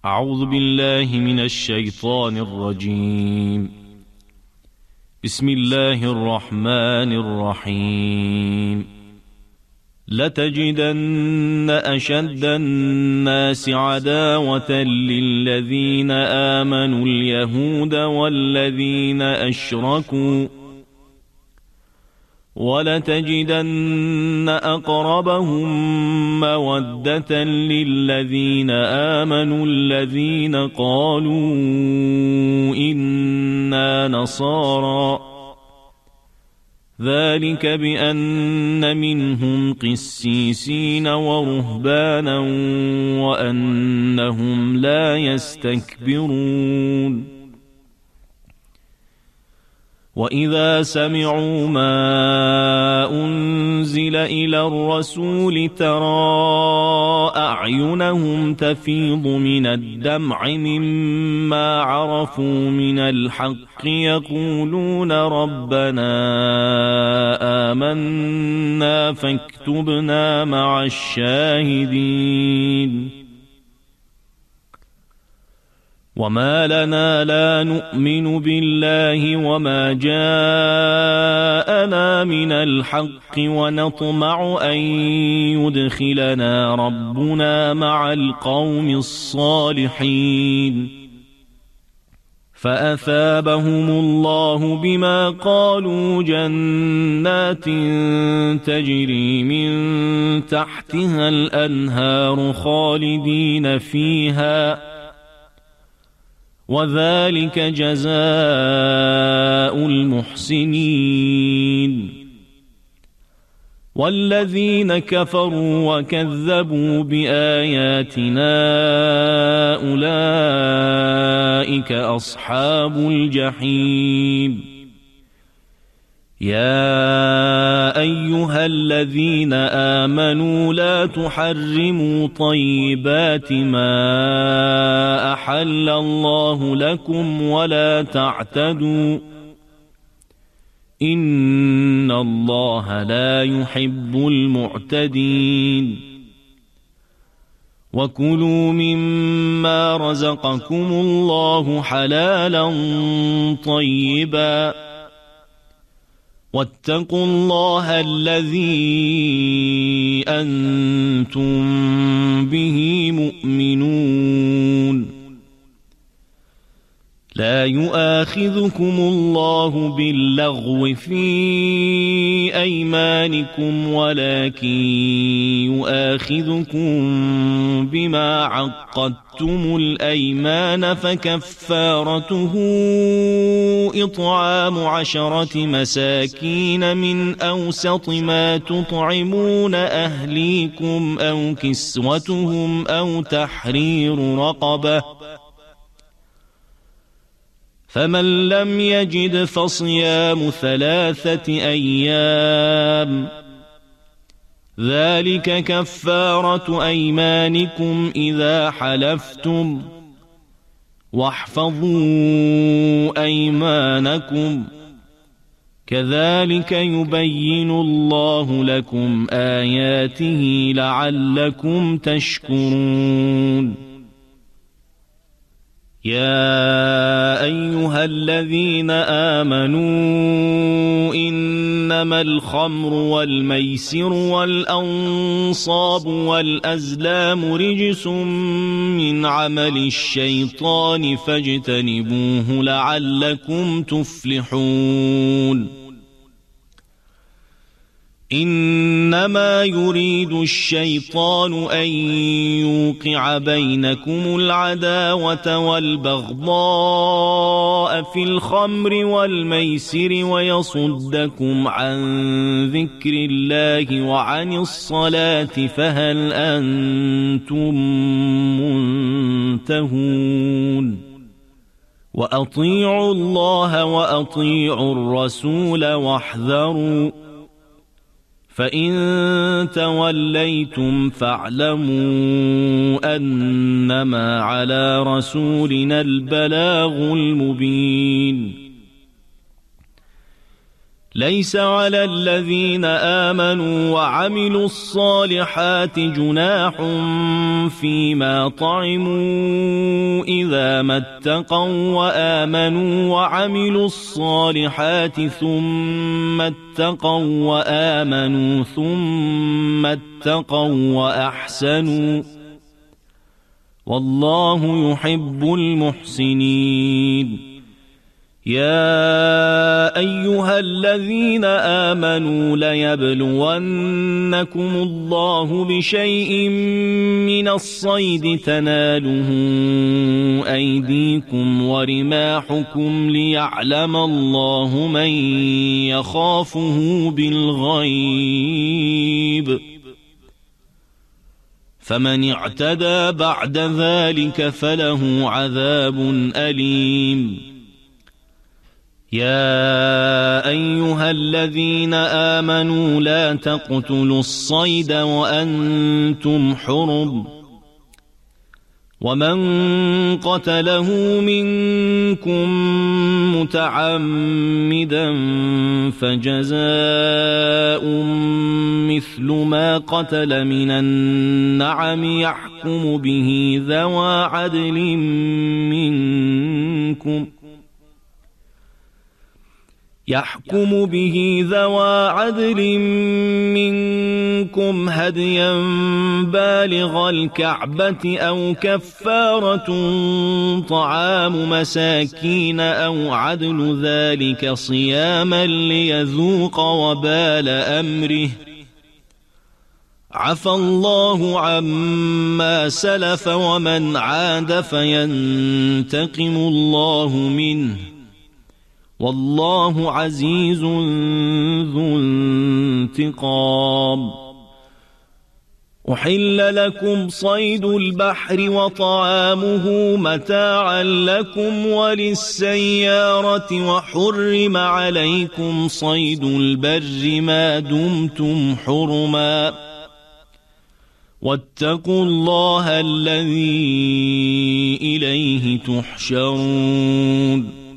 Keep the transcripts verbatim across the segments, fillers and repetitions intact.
أعوذ بالله من الشيطان الرجيم. بسم الله الرحمن الرحيم. لتجدن أشد الناس عداوة للذين آمنوا اليهود والذين أشركوا ولتجدن أقربهم مودة للذين آمنوا الذين قالوا إنا نصارى ذلك بأن منهم قسيسين ورهبانا وأنهم لا يستكبرون. وإذا سمعوا ما أنزل إلى الرسول ترى أعينهم تفيض من الدمع مما عرفوا من الحق يقولون ربنا آمنا فاكتبنا مع الشاهدين. وما لنا لا نؤمن بالله وما جاءنا من الحق ونطمع أن يدخلنا ربنا مع القوم الصالحين. فأثابهم الله بما قالوا جنات تجري من تحتها الأنهار خالدين فيها وذلك جزاء المحسنين. والذين كفروا وكذبوا بآياتنا أولئك أصحاب الجحيم. يا أيها الذين آمنوا لا تحرموا طيبات ما أحل الله لكم ولا تعتدوا إن الله لا يحب المعتدين. وكلوا مما رزقكم الله حلالا طيبا واتقوا الله الذي أنتم به مؤمنون. لا يؤاخذكم الله باللغو في أيمانكم ولكن يؤاخذكم بما عقدتم الأيمان فكفارته إطعام عشرة مساكين من أوسط ما تطعمون أهليكم أو كسوتهم أو تحرير رقبة فمن لم يجد فصيام ثلاثة أيام ذلك كفارة أيمانكم إذا حلفتم واحفظوا أيمانكم كذلك يبين الله لكم آياته لعلكم تشكرون. يا أيها الذين آمنوا إنما الخمر والميسر والأنصاب والأزلام رجس من عمل الشيطان فاجتنبوه لعلكم تفلحون. إنما يريد الشيطان أن يوقع بينكم العداوة والبغضاء في الخمر والميسر ويصدكم عن ذكر الله وعن الصلاة فهل أنتم منتهون. وأطيعوا الله وأطيعوا الرسول واحذروا فإن توليتم فاعلموا أنما على رسولنا البلاغ المبين. ليس على الذين آمنوا وعملوا الصالحات جناح فيما طعموا إذا ما اتقوا وآمنوا وعملوا الصالحات ثم اتقوا وآمنوا ثم اتقوا وأحسنوا والله يحب المحسنين. يا أيها الذين آمنوا ليبلونكم الله بشيء من الصيد تناله أيديكم ورماحكم ليعلم الله من يخافه بالغيب، فمن اعتدى بعد ذلك فله عذاب أليم. يا أيها الذين آمنوا لا تقتلوا الصيد وأنتم حرم، ومن قتله منكم متعمدا فجزاء مثل ما قتل من النعم يحكم به ذوى عدل منكم يحكم به ذوى عدل منكم هديا بالغ الكعبة أو كفارة طعام مساكين أو عدل ذلك صياما ليذوق وبال أمره، عفى الله عما سلف ومن عاد فينتقم الله منه والله عزيز ذو انتقام. أحل لكم صيد البحر وطعامه متاعا لكم وللسيارة، وحرم عليكم صيد البر ما دمتم حرما، واتقوا الله الذي إليه تحشرون.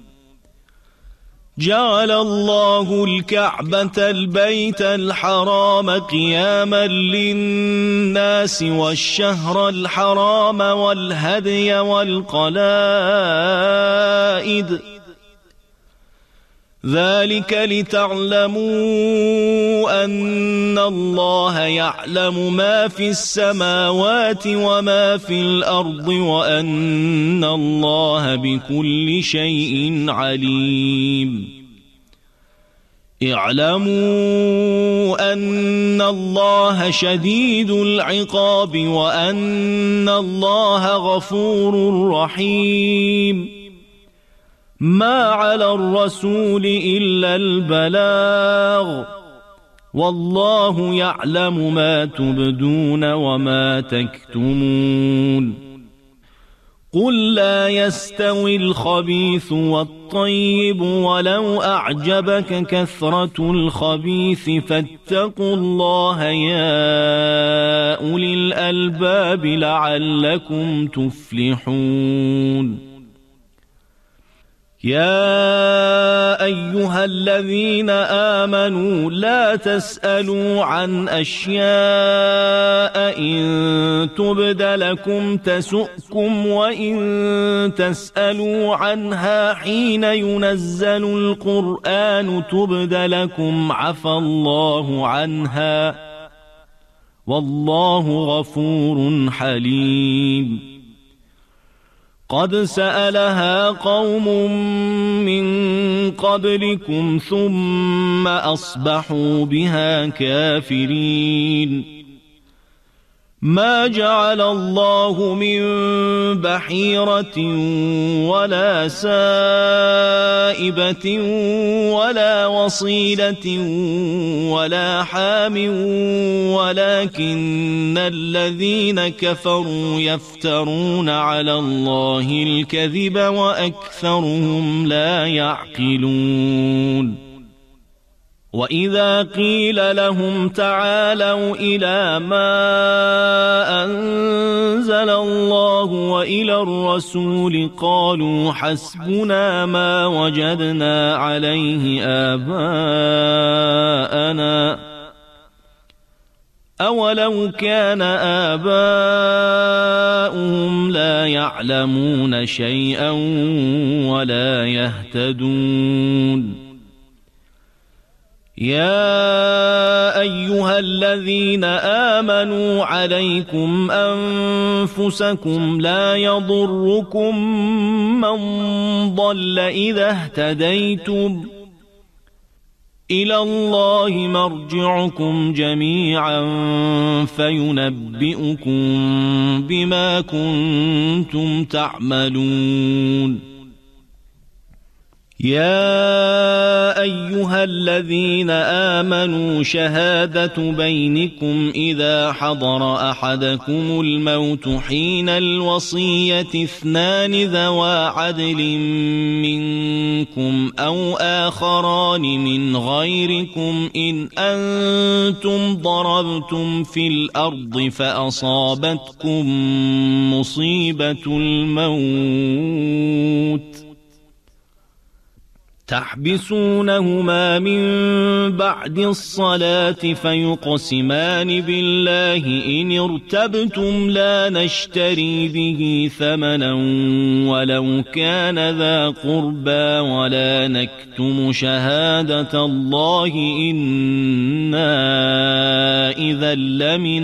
جعل الله الكعبة البيت الحرام قياما للناس والشهر الحرام والهدي والقلائد، ذلك لتعلموا أن الله يعلم ما في السماوات وما في الأرض وأن الله بكل شيء عليم. اعلموا أن الله شديد العقاب وأن الله غفور رحيم. ما على الرسول إلا البلاغ، والله يعلم ما تبدون وما تكتمون. قل لا يستوي الخبيث والطيب ولو أعجبك كثرة الخبيث فاتقوا الله يا أولي الألباب لعلكم تفلحون. يا أيها الذين آمنوا لا تسألوا عن أشياء إن تبد لكم تسؤكم وإن تسألوا عنها حين ينزل القرآن تبد لكم عفى الله عنها والله غفور حليم. قد سألها قوم من قبلكم ثم أصبحوا بها كافرين. ما جعل الله من بحيرة ولا سائبة ولا وصيلة ولا حام ولكن الذين كفروا يفترون على الله الكذب وأكثرهم لا يعقلون. وإذا قيل لهم تعالوا إلى ما أنزل الله وإلى الرسول قالوا حسبنا ما وجدنا عليه آباءنا أولو كان آباؤهم لا يعلمون شيئا ولا يهتدون يا أيها الذين آمنوا عليكم أنفسكم لا يضركم من ضل إذا اهتديتم إلى الله مرجعكم جميعا فينبئكم بما كنتم تعملون يا أيها الذين آمنوا شهادة بينكم إذا حضر أحدكم الموت حين الوصية اثنان ذوى عدل منكم أو آخران من غيركم إن أنتم ضربتم في الأرض فأصابتكم مصيبة الموت تحبسونهما من بعد الصلاة فيقسمان بالله إن ارتبتم لا نشتري به ثمنا ولو كان ذا قربى ولا نكتم شهادة الله إنا إذا لمن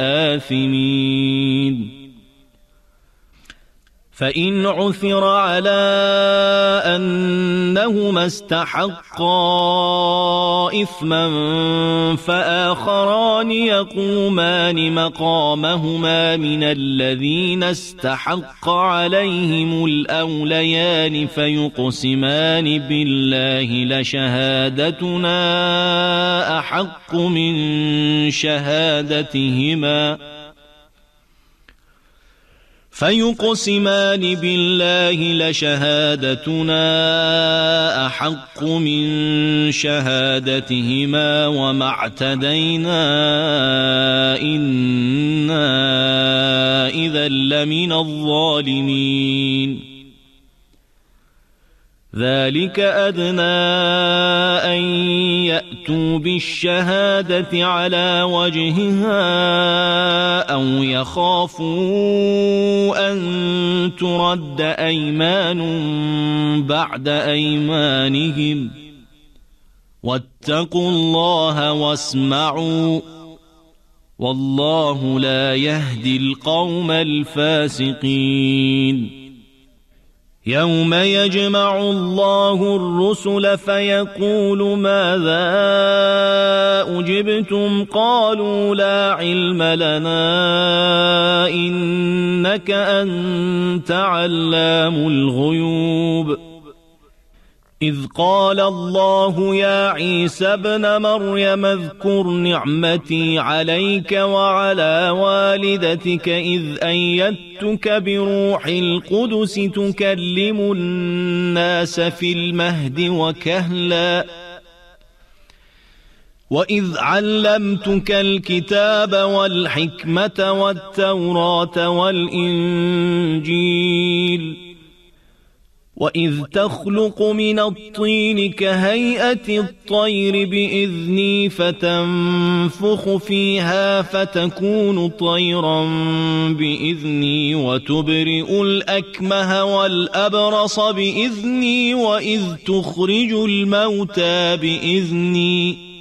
الآثمين فإن عثر على أنهما استحقا إثما فآخران يقومان مقامهما من الذين استحق عليهم الأوليان فيقسمان بالله لشهادتنا أحق من شهادتهما فيقسمان بالله لشهادتنا أحق من شهادتهما وما اعتدينا إنا إذا لمن الظالمين ذلك أدنى أن يأتوا بالشهادة على وجهها أو يخافوا أن ترد أيمان بعد أيمانهم واتقوا الله واسمعوا والله لا يهدي القوم الفاسقين يوم يجمع الله الرسل فيقول ماذا أجبتم قالوا لا علم لنا إنك أنت علام الغيوب إذ قال الله يا عيسى ابن مريم اذكر نعمتي عليك وعلى والدتك إذ أيدتك بروح القدس تكلم الناس في المهد وكهلا وإذ علمتك الكتاب والحكمة والتوراة والإنجيل وإذ تخلق من الطين كهيئة الطير بإذني فتنفخ فيها فتكون طيرا بإذني وتبرئ الأكمه والأبرص بإذني وإذ تخرج الموتى بإذني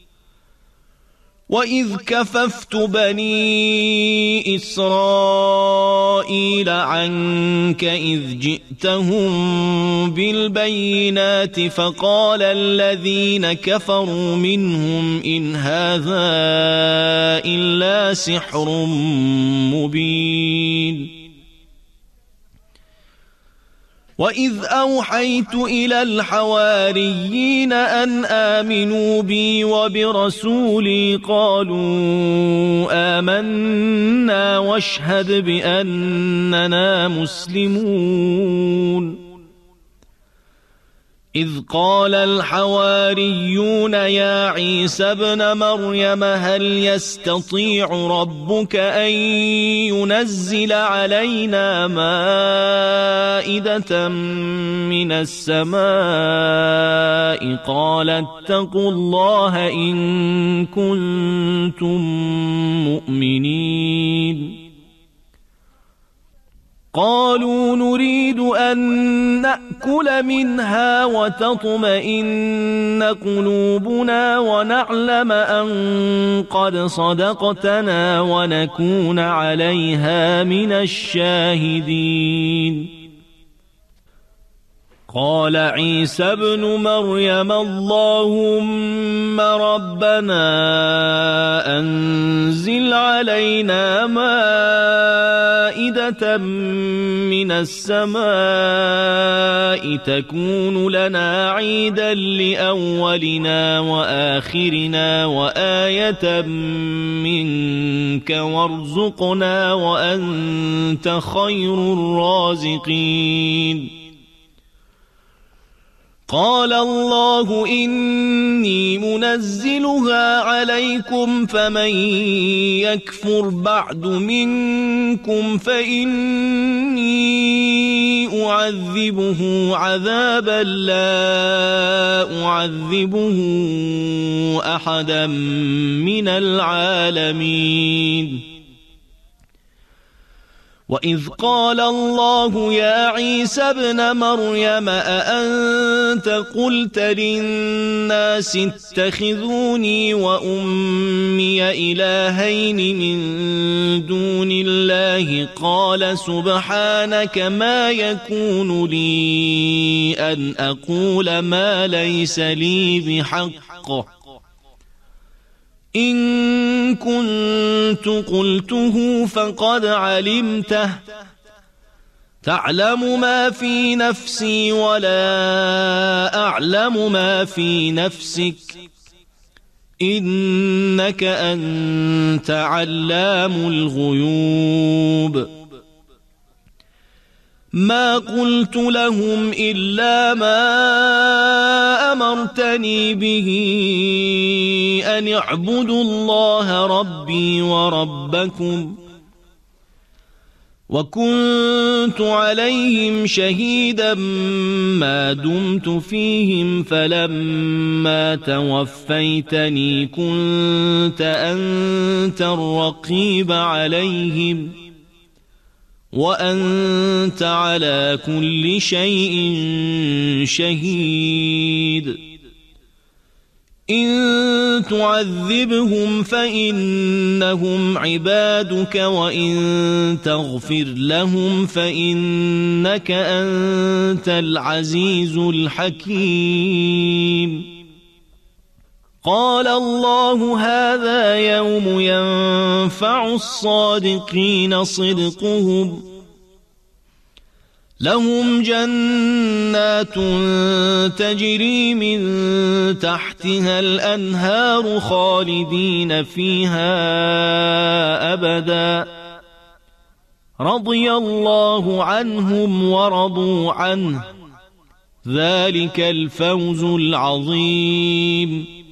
وإذ كففت بني إسرائيل عنك إذ جئتهم بالبينات فقال الذين كفروا منهم إن هذا إلا سحر مبين وإذ أوحيت إلى الحواريين أن آمنوا بي وبرسولي قالوا آمنا واشهد بأننا مسلمون إذ قال الحواريون يا عيسى ابن مريم هل يستطيع ربك أن ينزل علينا مائدة من السماء قال اتقوا الله إن كنتم مؤمنين قالوا نريد أن نأكل منها وتطمئن قلوبنا ونعلم أن قد صدقتنا ونكون عليها من الشاهدين قال عيسى ابن مريم اللهم ربنا أنزل علينا مائدة من السماء تكون لنا عيدا لأولنا وآخرنا وآية منك وارزقنا وأنت خير الرازقين قال الله إني منزلها عليكم فمن يكفر بعد منكم فإني أعذبه عذابا لا أعذبه أحدا من العالمين وإذ قال الله يا عيسى ابن مريم أأنت قلت للناس اتخذوني وأمي إلهين من دون الله قال سبحانك ما يكون لي أن أقول ما ليس لي بحق إن كنت قلته فقد علمته تعلم ما في نفسي ولا أعلم ما في نفسك إنك أنت علام الغيوب ما قلت لهم إلا ما أمرتني به أن اعبدوا الله ربي وربكم وكنت عليهم شهيدا ما دمت فيهم فلما توفيتني كنت أنت الرقيب عليهم وأنت على كل شيء شهيد إن تعذبهم فإنهم عبادك وإن تغفر لهم فإنك أنت العزيز الحكيم قال الله هذا يوم ينفع الصادقين صدقهم لهم جنات تجري من تحتها الأنهار خالدين فيها أبدا رضي الله عنهم ورضوا عنه ذلك الفوز العظيم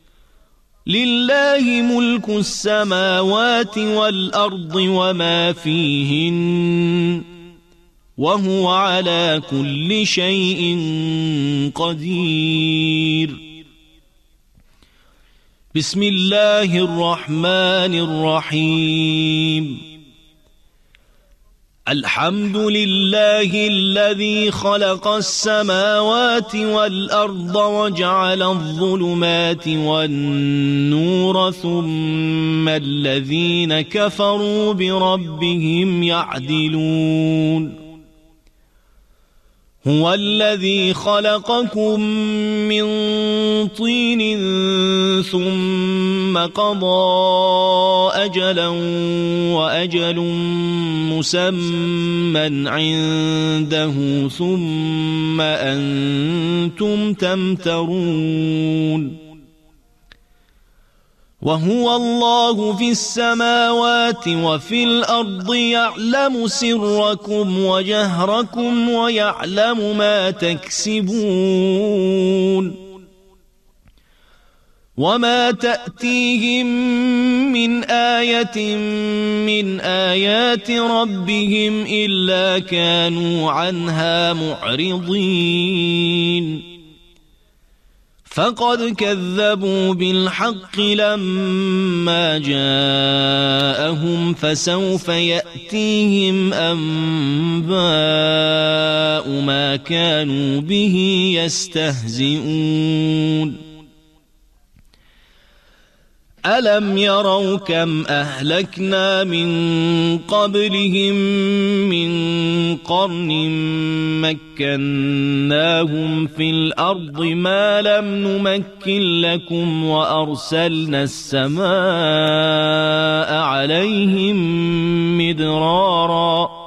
لله ملك السماوات والأرض وما فيهن وهو على كل شيء قدير بسم الله الرحمن الرحيم الحمد لله الذي خلق السماوات والأرض وجعل الظلمات والنور ثم الذين كفروا بربهم يعدلون هو الذي خلقكم من طين ثم قضى أجلا وأجل مسمى عنده ثم أنتم تمترون وهو الله في السماوات وفي الأرض يعلم سركم وجهركم ويعلم ما تكسبون وما تأتيهم من آية من آيات ربهم إلا كانوا عنها معرضين فقد كذبوا بالحق لما جاءهم فسوف يأتيهم أنباء ما كانوا به يستهزئون ألم يروا كم أهلكنا من قبلهم من قرن مكناهم في الأرض ما لم نمكن لكم وأرسلنا السماء عليهم مدرارا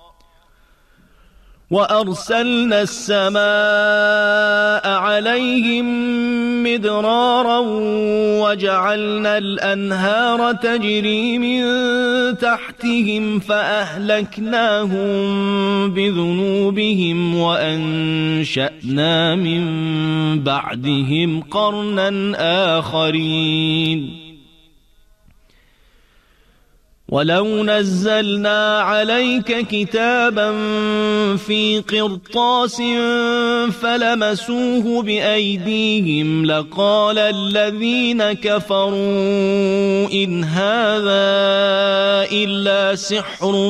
وأرسلنا السماء عليهم مدرارا وجعلنا الأنهار تجري من تحتهم فأهلكناهم بذنوبهم وأنشأنا من بعدهم قرنا آخرين ولو نزلنا عليك كتابا في قرطاس فلمسوه بأيديهم لقال الذين كفروا إن هذا إلا سحر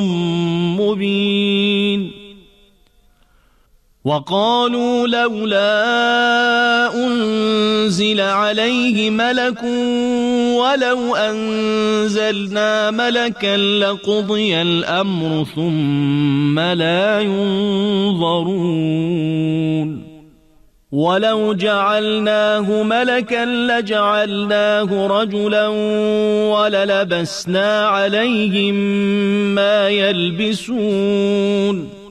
مبين وقالوا لولا أنزل عليه ملك ولو أنزلنا ملكا لقضي الأمر ثم لا ينظرون ولو جعلناه ملكا لجعلناه رجلا وللبسنا عليهم ما يلبسون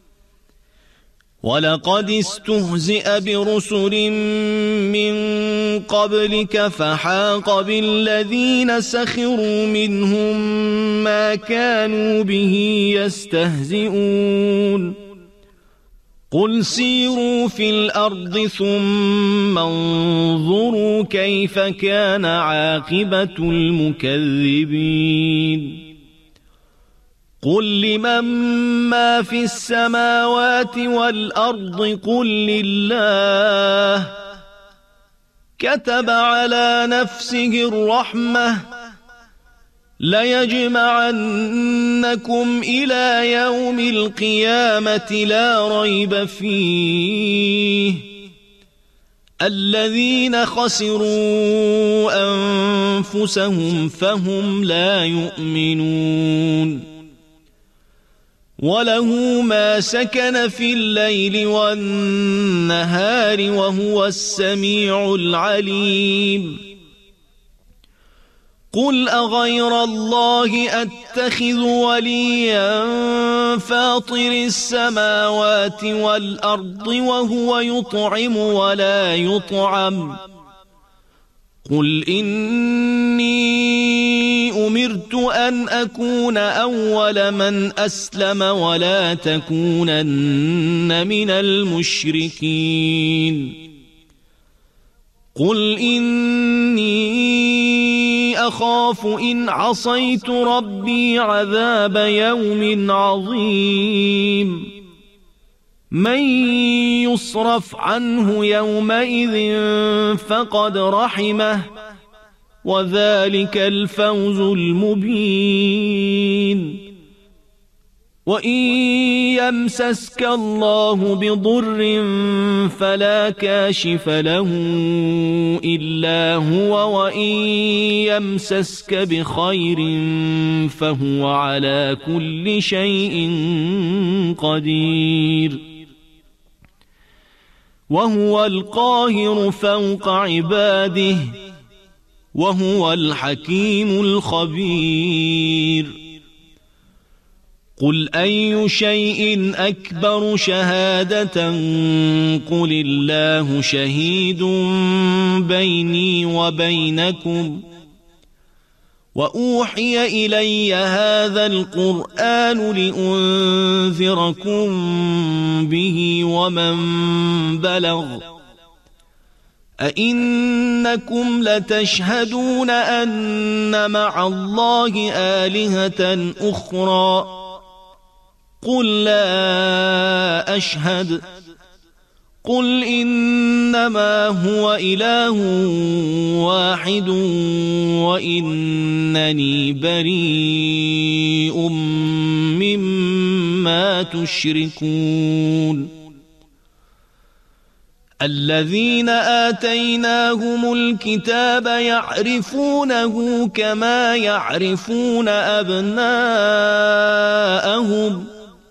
ولقد استهزئ برسل من قبلك فحاق بالذين سخروا منهم ما كانوا به يستهزئون قل سيروا في الأرض ثم انظروا كيف كان عاقبة المكذبين قل لمن ما في السماوات والأرض قل لله كتب على نفسه الرحمة ليجمعنكم إلى يوم القيامة لا ريب فيه الذين خسروا أنفسهم فهم لا يؤمنون وله ما سكن في الليل والنهار وهو السميع العليم قل أغير الله أتخذ وليا فاطر السماوات والأرض وهو يطعم ولا يطعم قل إني أمرت أن أكون أول من أسلم ولا تكونن من المشركين قل إني أخاف إن عصيت ربي عذاب يوم عظيم من يصرف عنه يومئذ فقد رحمه وذلك الفوز المبين وإن يمسسك الله بضر فلا كاشف له إلا هو وإن يمسسك بخير فهو على كل شيء قدير وهو القاهر فوق عباده وهو الحكيم الخبير قل أي شيء أكبر شهادة قل الله شهيد بيني وبينكم وأوحي إلي هذا القرآن لأنذركم به ومن بلغ أئنكم لتشهدون أن مع الله آلهة أخرى قل لا أشهد قل إنما هو إله واحد وإنني بريء مما تشركون الذين آتيناهم الكتاب يعرفونه كما يعرفون أبناءهم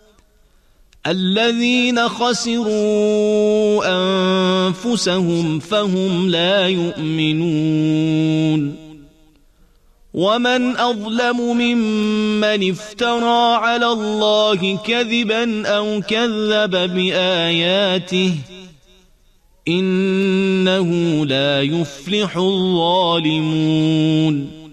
الذين خسروا أنفسهم فهم لا يؤمنون ومن أظلم ممن افترى على الله كذبا أو كذب بآياته إنه لا يفلح الظالمون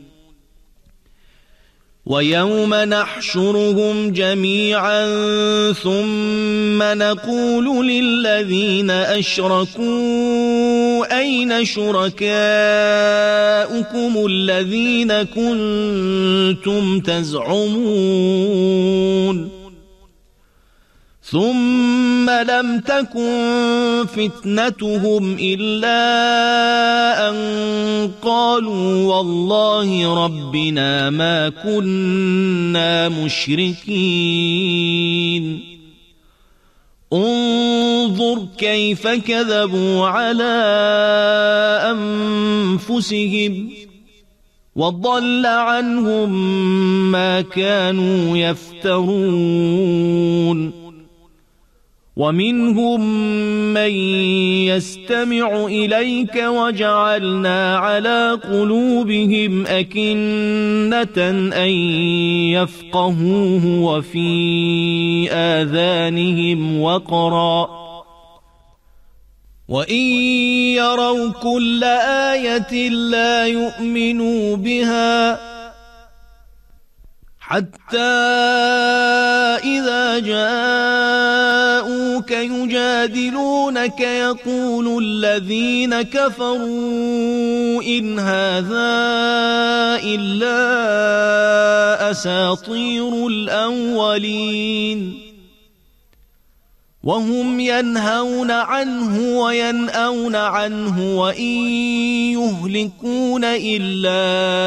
ويوم نحشرهم جميعا ثم نقول للذين أشركوا أين شركاؤكم الذين كنتم تزعمون ثم لم تكن فتنتهم إلا أن قالوا والله ربنا ما كنا مشركين انظر كيف كذبوا على أنفسهم وضل عنهم ما كانوا يفترون ومنهم من يستمع إليك وجعلنا على قلوبهم أكنة أن يفقهوه وفي آذانهم وقرا وإن يروا كل آية لا يؤمنوا بها حتى إذا جاءوك يجادلونك يقول الذين كفروا إن هذا إلا أساطير الأولين وهم ينهون عنه وينأون عنه وإن يهلكون إلا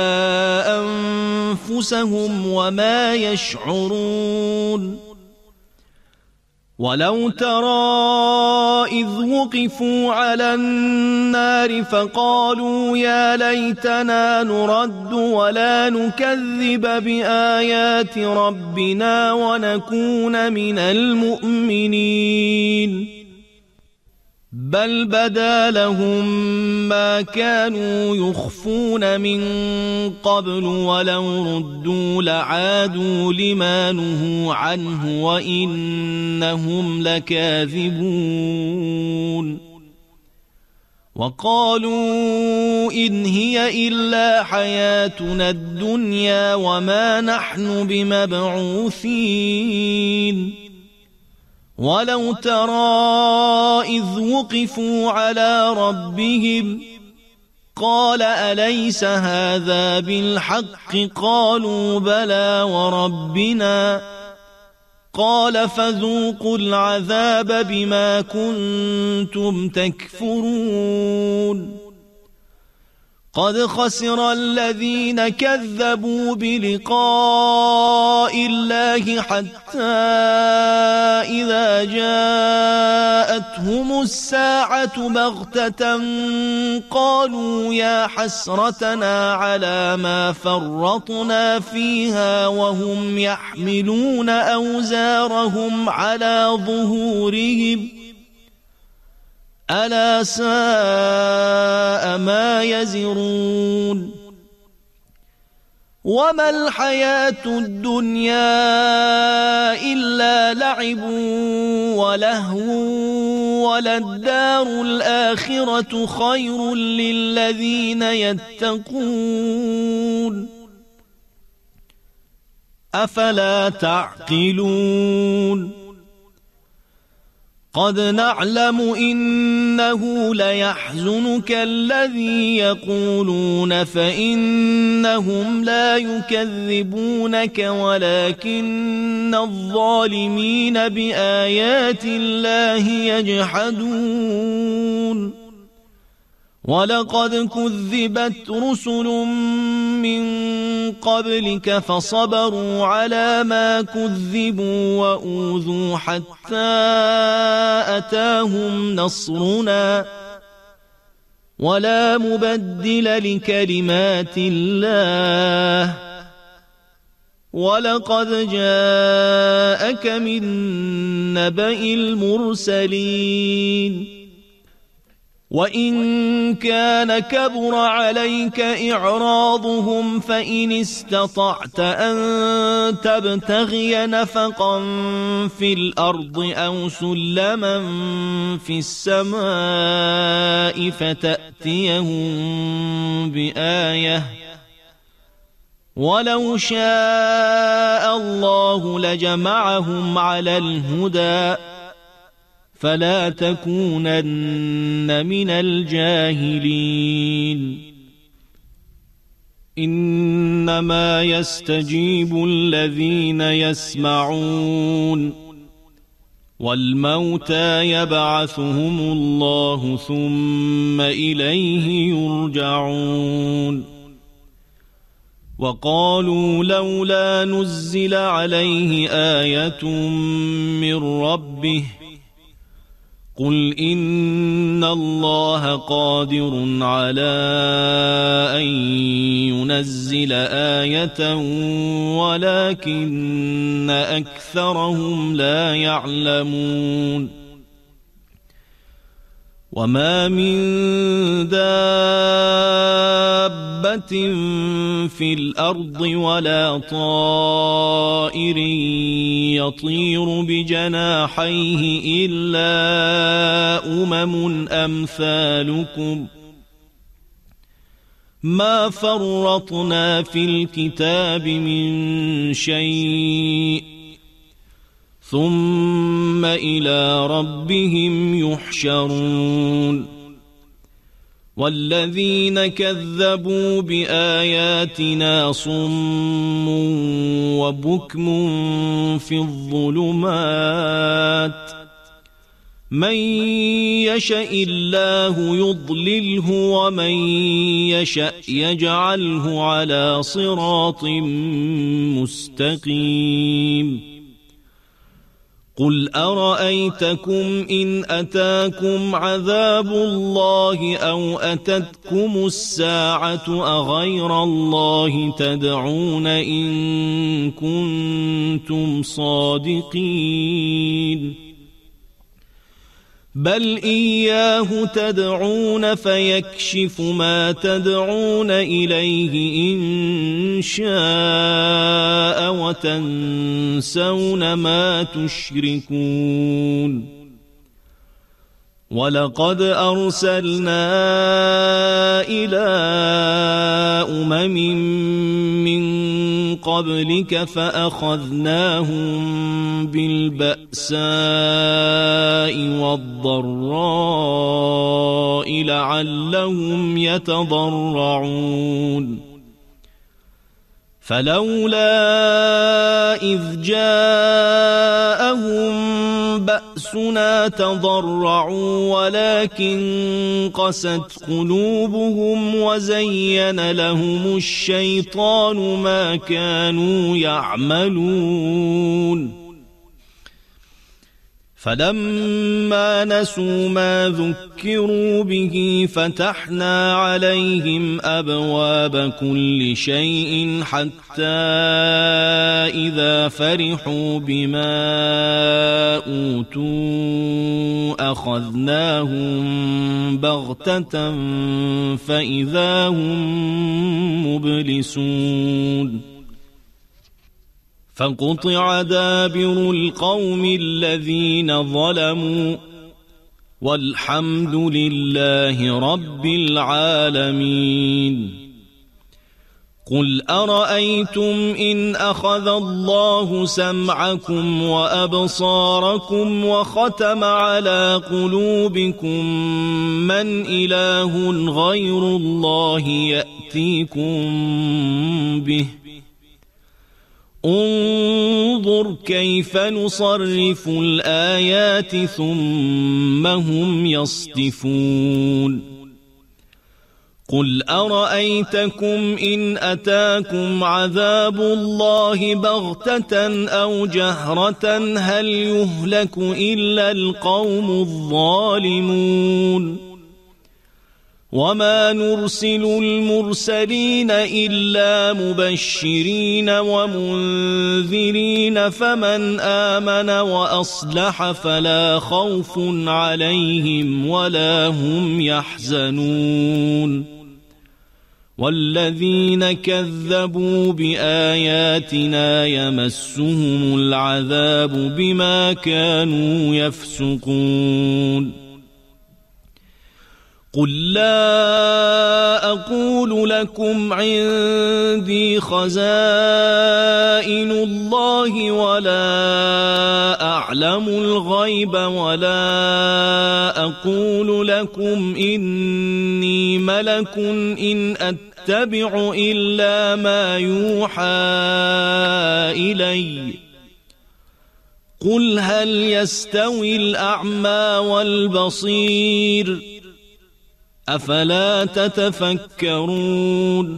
أنفسهم وما يشعرون ولو ترى إذ وقفوا على النار فقالوا يا ليتنا نرد ولا نكذب بآيات ربنا ونكون من المؤمنين بل بدا لهم ما كانوا يخفون من قبل ولو ردوا لعادوا لما نهوا عنه وإنهم لكاذبون وقالوا إن هي إلا حياتنا الدنيا وما نحن بمبعوثين ولو ترى إذ وقفوا على ربهم قال أليس هذا بالحق قالوا بلى وربنا قال فذوقوا العذاب بما كنتم تكفرون قد خسر الذين كذبوا بلقاء الله حتى إذا جاءتهم الساعة بغتة قالوا يا حسرتنا على ما فرطنا فيها وهم يحملون أوزارهم على ظهورهم ألا ساء ما يزرون وما الحياة الدنيا إلا لعب ولهو وللدار الآخرة خير للذين يتقون أفلا تعقلون قد نعلم إنه ليحزنك الذي يقولون فإنهم لا يكذبونك ولكن الظالمين بآيات الله يجحدون ولقد كذبت رسل من قبلك فصبروا على ما كذبوا وأوذوا حتى أتاهم نصرنا ولا مبدل لكلمات الله ولقد جاءك من نبأ المرسلين وإن كان كبر عليك إعراضهم فإن استطعت أن تبتغي نفقا في الأرض أو سلما في السماء فتأتيهم بآية ولو شاء الله لجمعهم على الهدى فلا تكونن من الجاهلين إنما يستجيب الذين يسمعون والموتى يبعثهم الله ثم إليه يرجعون وقالوا لولا نزل عليه آية من ربه قل إن الله قادر على أن ينزل آية ولكن أكثرهم لا يعلمون وما من دابة في الأرض ولا طائر يطير بجناحيه إلا أمم أمثالكم ما فرطنا في الكتاب من شيء ثم إلى ربهم يحشرون والذين كذبوا بآياتنا صم وبكم في الظلمات من يشاء الله يضلله ومن يشاء يجعله على صراط مستقيم قل أرأيتكم إن أتاكم عذاب الله أو أتتكم الساعة أغير الله تدعون إن كنتم صادقين بل إياه تدعون فيكشف ما تدعون إليه إن شاء وتنسون ما تشركون ولقد أرسلنا إلى أمم من قبلك فأخذناهم بالبأساء والضراء لعلهم يتضرعون فلولا إذ جاءهم بأسنا تضرعوا ولكن قست قلوبهم وزين لهم الشيطان ما كانوا يعملون فلما نسوا ما ذكروا به فتحنا عليهم أبواب كل شيء حتى إذا فرحوا بما أوتوا أخذناهم بغتة فإذا هم مبلسون فقطع دابر القوم الذين ظلموا والحمد لله رب العالمين قل أرأيتم إن أخذ الله سمعكم وأبصاركم وختم على قلوبكم من إله غير الله يأتيكم به انظر كيف نصرف الآيات ثم هم يصدفون قل أرأيتكم إن أتاكم عذاب الله بغتة أو جهرة هل يهلك إلا القوم الظالمون وما نرسل المرسلين إلا مبشرين ومنذرين فمن آمن وأصلح فلا خوف عليهم ولا هم يحزنون والذين كذبوا بآياتنا يمسهم العذاب بما كانوا يفسقون قل لا أقول لكم عندي خزائن الله ولا أعلم الغيب ولا أقول لكم إني ملك إن أتبع إلا ما يوحى إلي قل هل يستوي الأعمى والبصير أفلا تتفكرون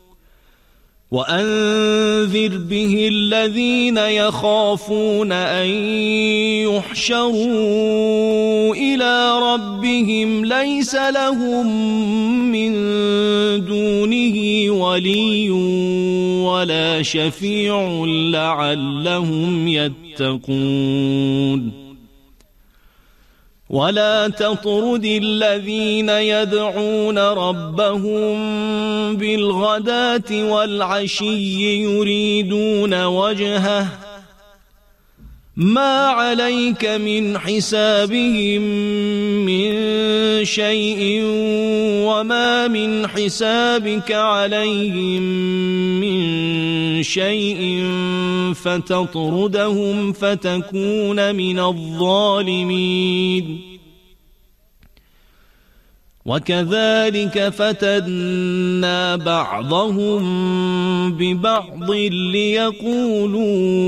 وأنذر به الذين يخافون أن يحشروا إلى ربهم ليس لهم من دونه ولي ولا شفيع لعلهم يتقون ولا تطرد الذين يدعون ربهم بالغداة والعشي يريدون وجهه ما عليك من حسابهم من شيء وما من حسابك عليهم من شيء فتطردهم فتكون من الظالمين وكذلك فتنا بعضهم ببعض ليقولوا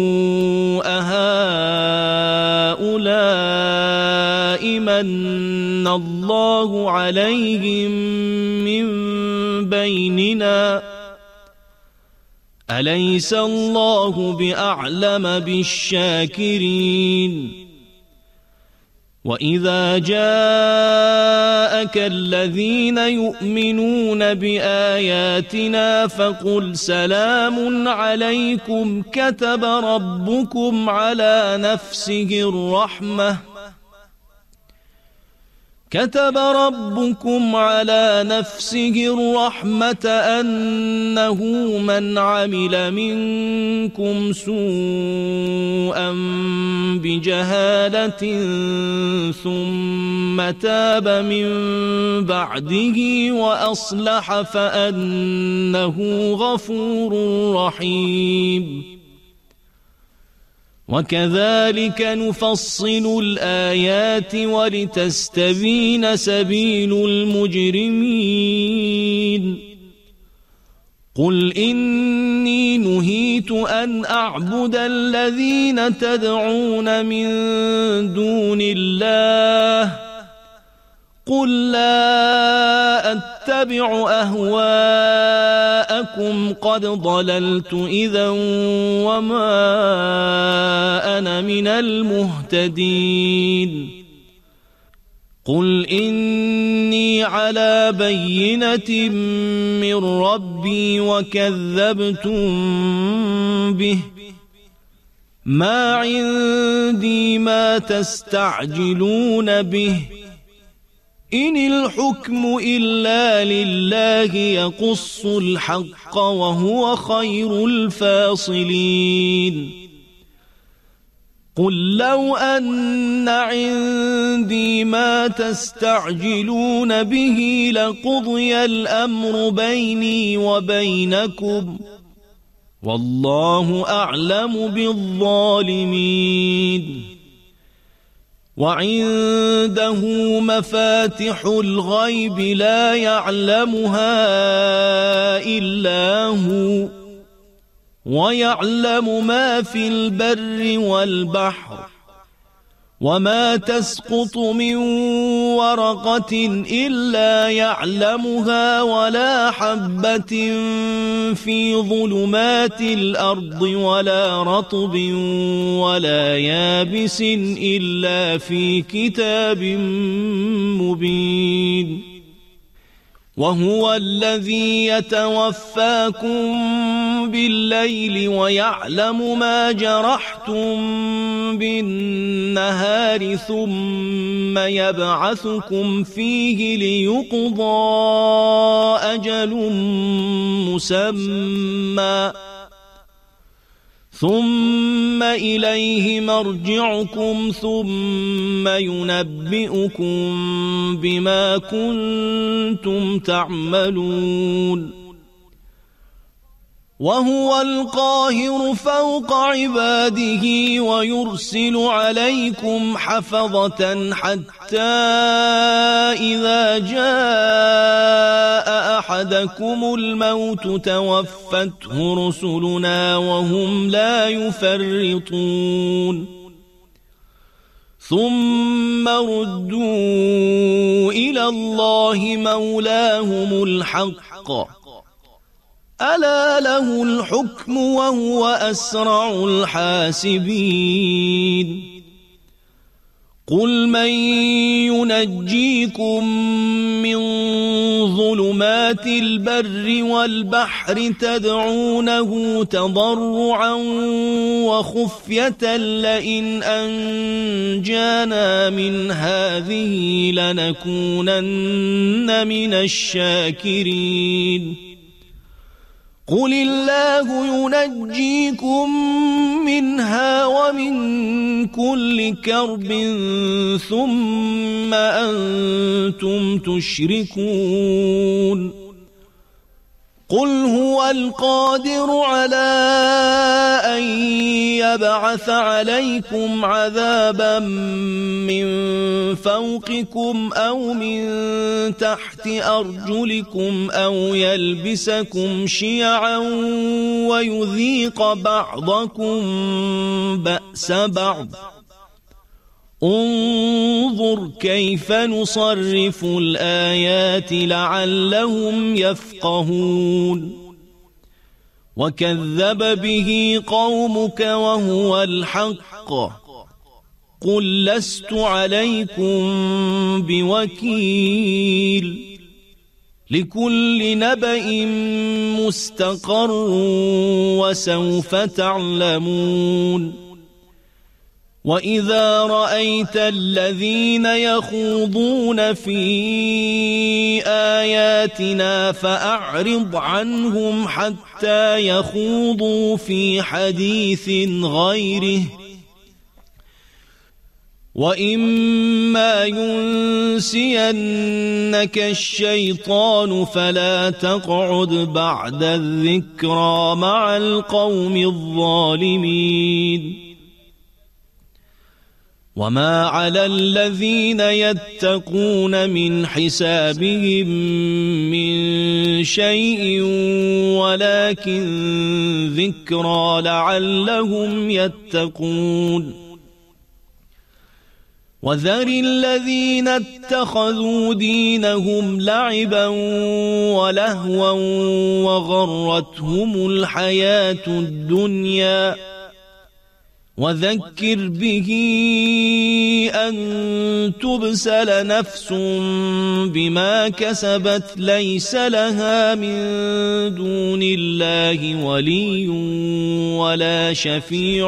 أهؤلاء من الله عليهم من بيننا أليس الله بأعلم بالشاكرين وإذا جاءك الذين يؤمنون بآياتنا فقل سلام عليكم كتب ربكم على نفسه الرحمة كتب ربكم على نفسه الرحمة أنه من عمل منكم سوءا بجهالة ثم تاب من بعده وأصلح فأنه غفور رحيم وكذلك نفصل الآيات ولتستبين سبيل المجرمين قل إني نهيت أن أعبد الذين تدعون من دون الله قل لا أتبع أهواءكم قد ضللت إذا وما أنا من المهتدين قل إني على بينة من ربي وكذبتم به ما عندي ما تستعجلون به إن الحكم إلا لله يقص الحق وهو خير الفاصلين قل لو أن عندي ما تستعجلون به لقضي الأمر بيني وبينكم والله أعلم بالظالمين وعنده مفاتح الغيب لا يعلمها إلا هو ويعلم ما في البر والبحر وما تسقط من ورقة إلا يعلمها ولا حبة في ظلمات الأرض ولا رطب ولا يابس إلا في كتاب مبين وهو الذي يتوفاكم بالليل ويعلم ما جرحتم بالنهار ثم يبعثكم فيه ليقضى أجل مسمى ثم إليه مرجعكم ثم ينبئكم بما كنتم تعملون وهو القاهر فوق عباده ويرسل عليكم حفظة حتى إذا جاء أحدكم الموت توفته رسلنا وهم لا يفرطون ثم ردوا إلى الله مولاهم الحق ألا له الحكم وهو أسرع الحاسبين قل من ينجيكم من ظلمات البر والبحر تدعونه تضرعا وخفية لئن أنجانا من هذه لنكونن من الشاكرين قل الله ينجيكم منها ومن كل كرب ثم أنتم تشركون قل هو القادر على أن يبعث عليكم عذابا من فوقكم أو من تحت أرجلكم أو يلبسكم شيعا ويذيق بعضكم بأس بعض انظر كيف نصرف الآيات لعلهم يفقهون وكذب به قومك وهو الحق قل لست عليكم بوكيل لكل نبأ مستقر وسوف تعلمون وإذا رأيت الذين يخوضون في آياتنا فأعرض عنهم حتى يخوضوا في حديث غيره وإما ينسينك الشيطان فلا تقعد بعد الذكرى مع القوم الظالمين وما على الذين يتقون من حسابهم من شيء ولكن ذكرى لعلهم يتقون وذر الذين اتخذوا دينهم لعبا ولهوا وغرتهم الحياة الدنيا وذكر به أن تبسل نفس بما كسبت ليس لها من دون الله ولي ولا شفيع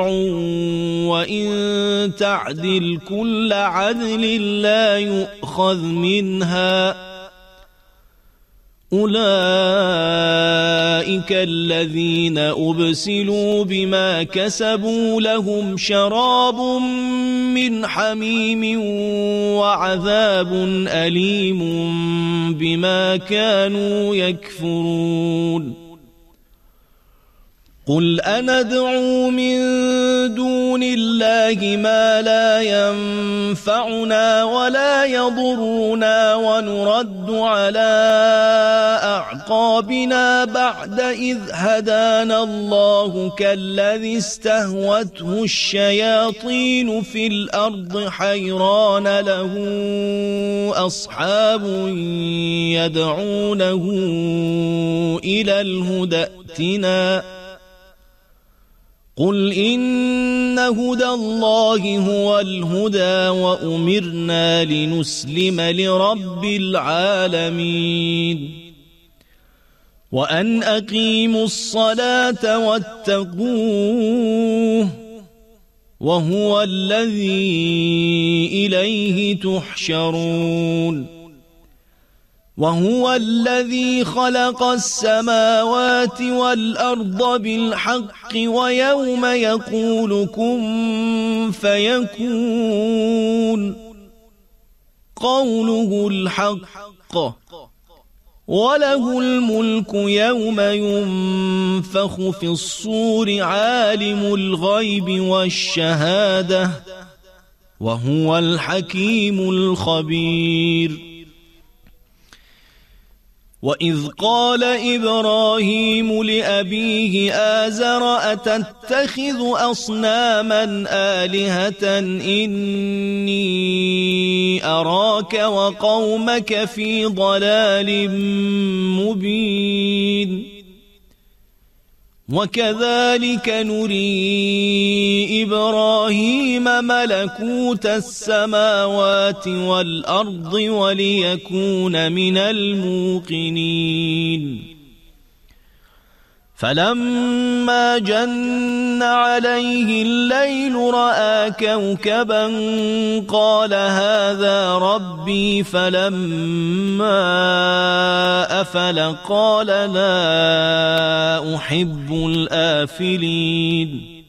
وإن تعدل كل عدل لا يؤخذ منها أولئك الذين أبسلوا بما كسبوا لهم شراب من حميم وعذاب أليم بما كانوا يكفرون قل أندعو من دون الله ما لا ينفعنا ولا يضرنا ونرد على أعقابنا بعد إذ هدانا الله كالذي استهوته الشياطين في الأرض حيران له أصحاب يدعونه إلى الهدى ائتنا قل إن هدى الله هو الهدى وأمرنا لنسلم لرب العالمين وأن أقيموا الصلاة واتقوه وهو الذي إليه تحشرون وهو الذي خلق السماوات والأرض بالحق ويوم يقول كن فيكون قوله الحق وله الملك يوم ينفخ في الصور عالم الغيب والشهادة وهو الحكيم الخبير وإذ قال إبراهيم لأبيه آزر أتتخذ أصناما آلهة إني أراك وقومك في ضلال مبين وكذلك نري إبراهيم ملكوت السماوات والأرض وليكون من الموقنين فلما جن عليه الليل رأى كوكبا قال هذا ربي فلما أفل قال لا أحب الآفلين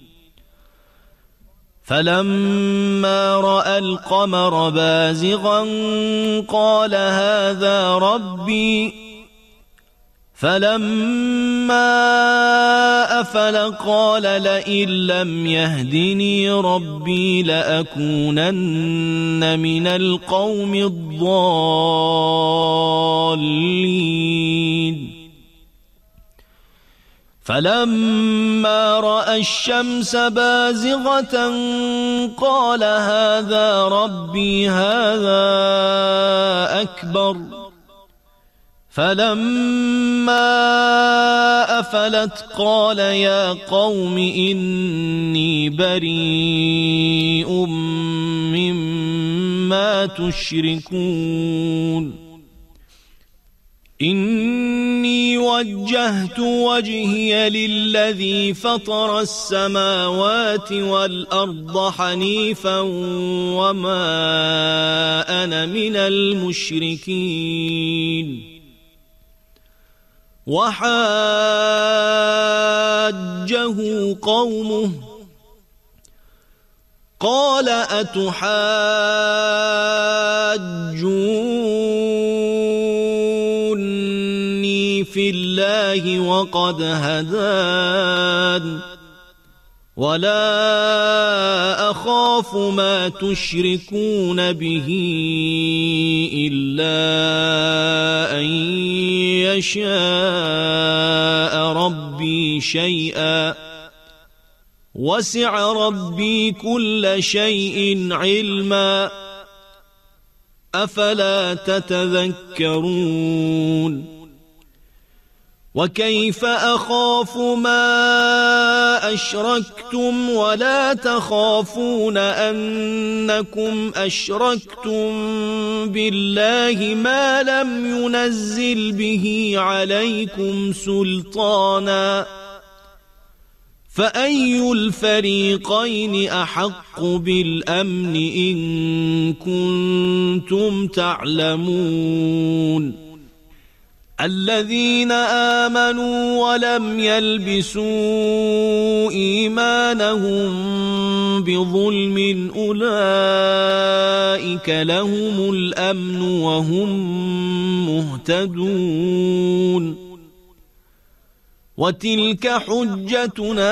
فلما رأى القمر بازغا قال هذا ربي فلما أفل قال لئن لم يهدني ربي لأكونن من القوم الضالين فلما رأى الشمس بازغة قال هذا ربي هذا أكبر فلما أفلت قال يا قوم إني بريء مما تشركون إني وجهت وجهي للذي فطر السماوات والأرض حنيفا وما أنا من المشركين وحاجه قومه قال أتحاجوني في الله وقد هدان ولا أخاف ما تشركون به إلا أن يشاء ربي شيئا وسع ربي كل شيء علما أفلا تتذكرون وكيف أخاف ما أشركتم ولا تخافون أنكم أشركتم بالله ما لم ينزل به عليكم سلطانا فأي الفريقين أحق بالأمن إن كنتم تعلمون الذين آمنوا ولم يلبسوا إيمانهم بظلم أولئك لهم الأمن وهم مهتدون وتلك حجتنا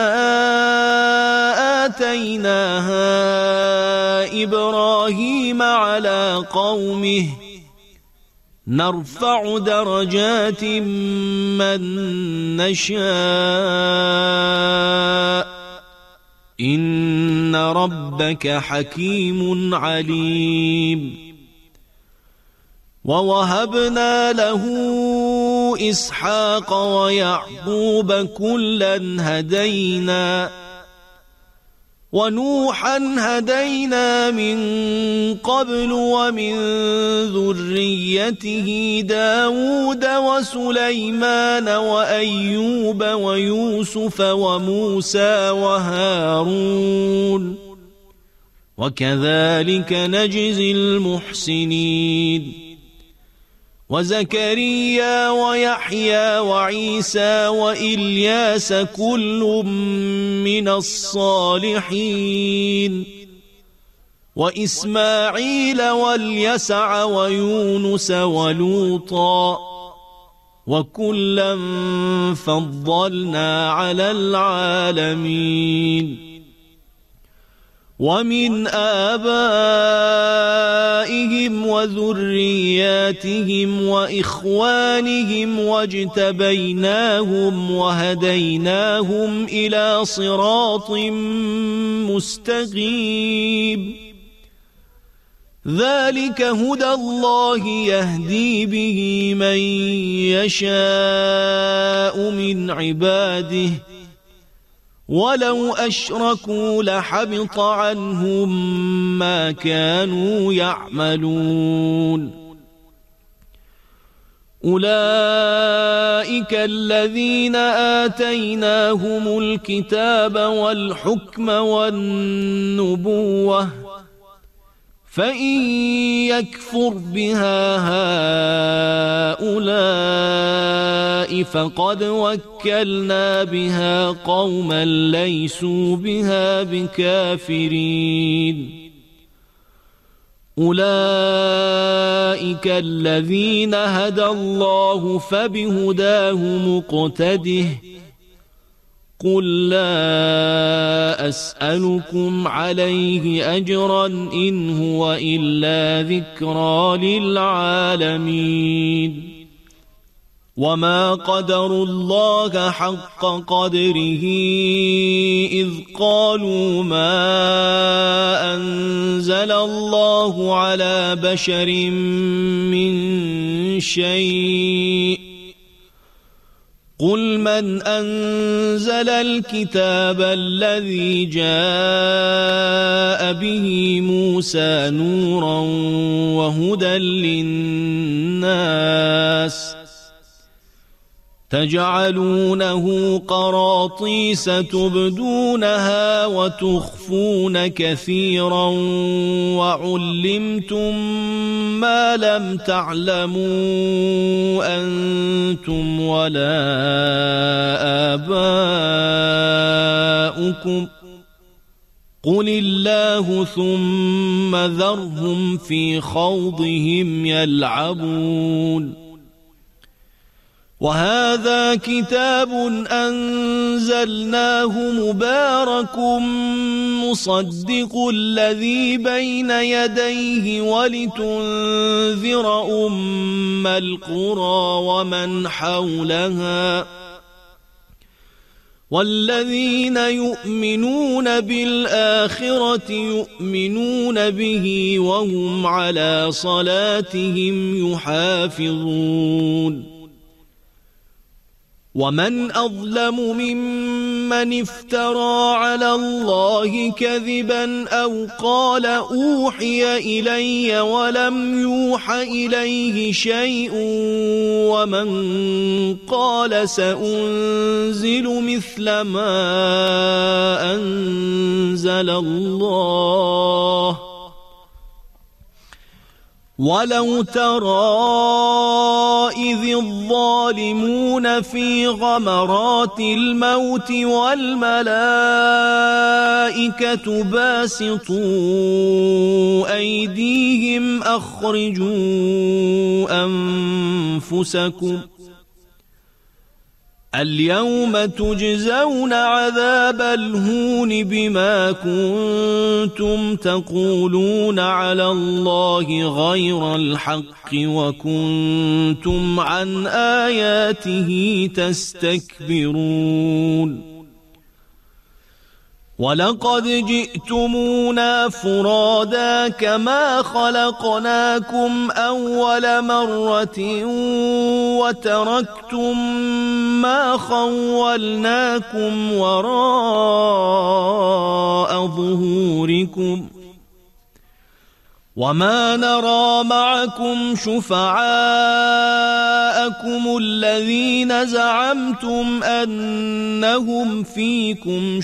آتيناها إبراهيم على قومه نرفع درجات من نشاء إن ربك حكيم عليم ووهبنا له إسحاق ويعقوب كلا هدينا ونوحا هدينا من قبل ومن ذريته داود وسليمان وأيوب ويوسف وموسى وهارون وكذلك نجزي المحسنين وزكريا ويحيى وعيسى وإلياس كل من الصالحين وإسماعيل واليسع ويونس ولوطا وكلا فضلنا على العالمين ومن آبائهم وذرياتهم وإخوانهم واجتبيناهم وهديناهم إلى صراط مستقيم ذلك هدى الله يهدي به من يشاء من عباده ولو أشركوا لحبط عنهم ما كانوا يعملون أولئك الذين آتيناهم الكتاب والحكم والنبوة فإن يكفر بها هؤلاء فقد وكلنا بها قوما ليسوا بها بكافرين أولئك الذين هدى الله فبهداه مقتده قل لا أسألكم عليه أجرا إن هو إلا ذكرى للعالمين وما قدروا الله حق قدره إذ قالوا ما أنزل الله على بشر من شيء قل من أنزل الكتاب الذي جاء به موسى نورا وهدى للناس تجعلونه قراطيس تبدونها وتخفون كثيرا وعلمتم ما لم تعلموا أنتم ولا آباؤكم قل الله ثم ذرهم في خوضهم يلعبون وهذا كتاب أنزلناه مبارك مصدق الذي بين يديه ولتنذر أم القرى ومن حولها والذين يؤمنون بالآخرة يؤمنون به وهم على صلاتهم يحافظون ومن أظلم ممن افترى على الله كذبا أو قال أوحي إلي ولم يوح إليه شيء ومن قال سأنزل مثل ما أنزل الله ولو ترى إذ الظالمون في غمرات الموت والملائكة باسطوا أيديهم أخرجوا أنفسكم اليوم تجزون عذاب الهون بما كنتم تقولون على الله غير الحق وكنتم عن آياته تستكبرون ولقد جئتمونا فرادا كما خلقناكم أول مرة وتركتم ما خولناكم وراء ظهوركم وما نرى معكم شفعاءكم الذين زعمتم أنهم فيكم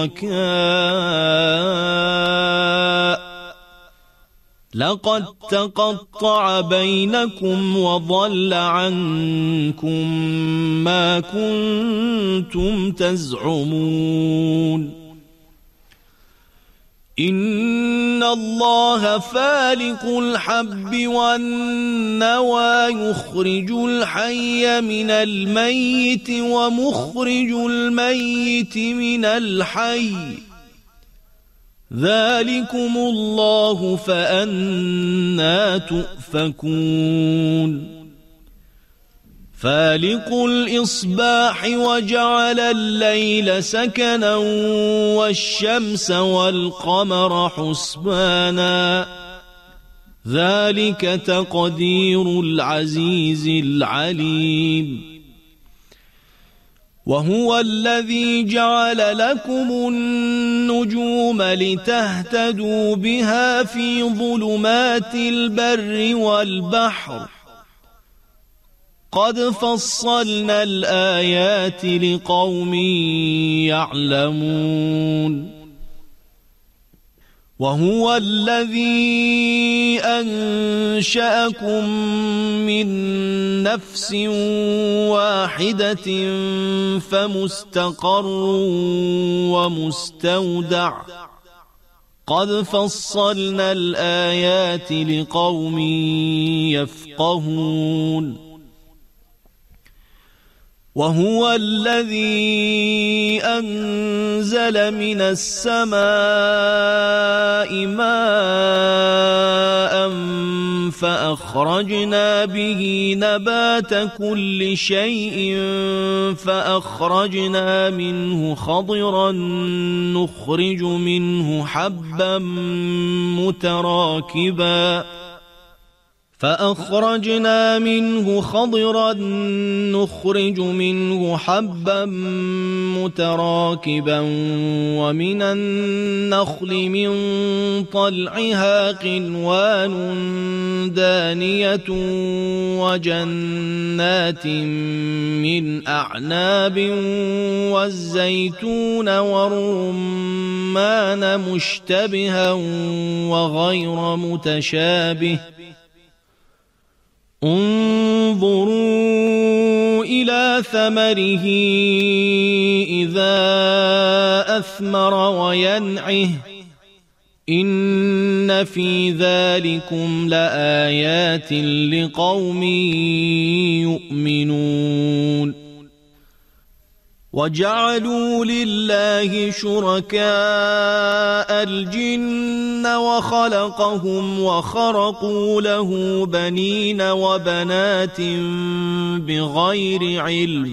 شركاء لقد تقطع بينكم وضل عنكم ما كنتم تزعمون إن الله فالق الحب والنوى يخرج الحي من الميت ومخرج الميت من الحي ذلكم الله فأنى تؤفكون فالق الإصباح وجعل الليل سكنا والشمس والقمر حسبانا ذلك تقدير العزيز العليم وهو الذي جعل لكم النجوم لتهتدوا بها في ظلمات البر والبحر قد فصلنا الآيات لقوم يعلمون وهو الذي أنشأكم من نفس واحدة فمستقر ومستودع قد فصلنا الآيات لقوم يفقهون وهو الذي أنزل من السماء ماء فأخرجنا به نبات كل شيء فأخرجنا منه خضرا نخرج منه حبا متراكبا فأخرجنا منه خضرا نخرج منه حبا متراكبا ومن النخل من طلعها قنوان دانية وجنات من أعناب والزيتون والرمان مشتبها وغير متشابه انظروا إلى ثمره إذا أثمر وينعه إن في ذلكم لآيات لقوم يؤمنون وجعلوا لله شركاء الجن وخلقهم وخرقوا له بنين وبنات بغير علم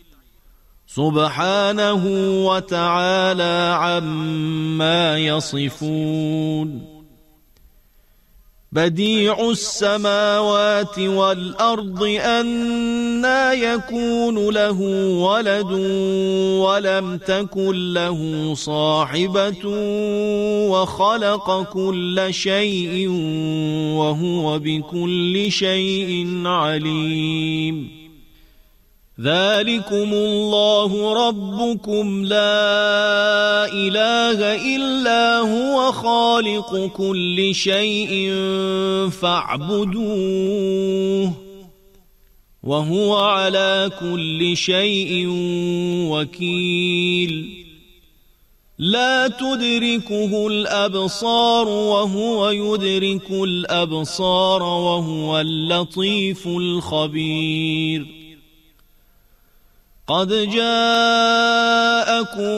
سبحانه وتعالى عما يصفون بديع السماوات والأرض أنى يكون له ولد ولم تكن له صاحبة وخلق كل شيء وهو بكل شيء عليم ذلكم الله ربكم لا إله إلا هو خالق كل شيء فاعبدوه وهو على كل شيء وكيل لا تدركه الأبصار وهو يدرك الأبصار وهو اللطيف الخبير قد جاءكم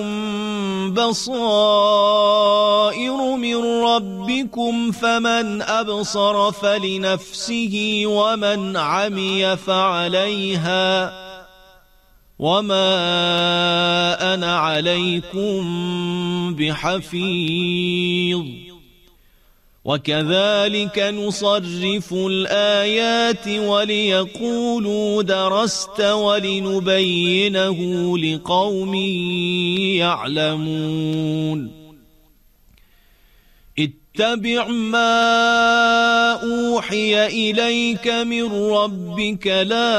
بصائر من ربكم فمن أبصر فلنفسه ومن عمي فعليها وما أنا عليكم بحفيظ وكذلك نصرف الآيات وليقولوا درست ولنبينه لقوم يعلمون اتبع ما أوحي إليك من ربك لا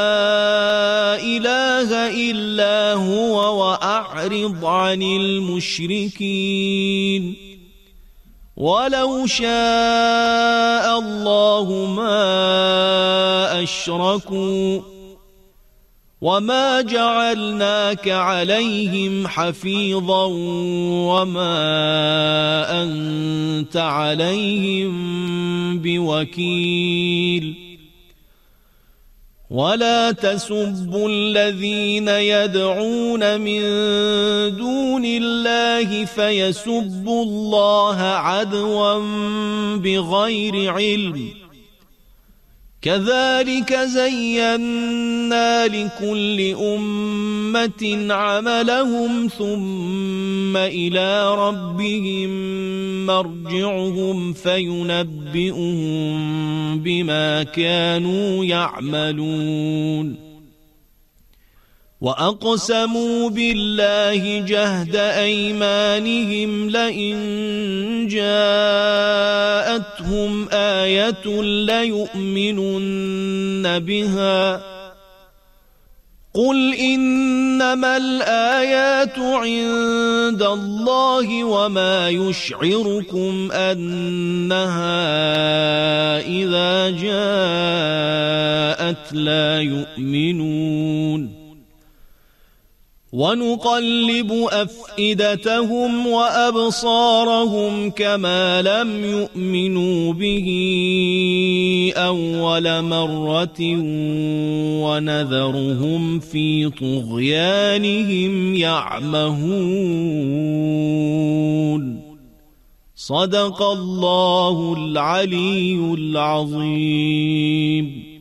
إله إلا هو وأعرض عن المشركين ولو شاء الله ما أشركوا وما جعلناك عليهم حفيظا وما أنت عليهم بوكيل ولا تسبوا الذين يدعون من دون الله فيسبوا الله عدوا بغير علم كذلك زينا لكل أمة عملهم ثم إلى ربهم مرجعهم فينبئهم بما كانوا يعملون وأقسموا بالله جهد أيمانهم لئن جاءتهم آية ليؤمنن بها قل إنما الآيات عند الله وما يشعركم أنها إذا جاءت لا يؤمنون ونقلب أفئدتهم وأبصارهم كما لم يؤمنوا به أول مرة ونذرهم في طغيانهم يعمهون صدق الله العلي العظيم.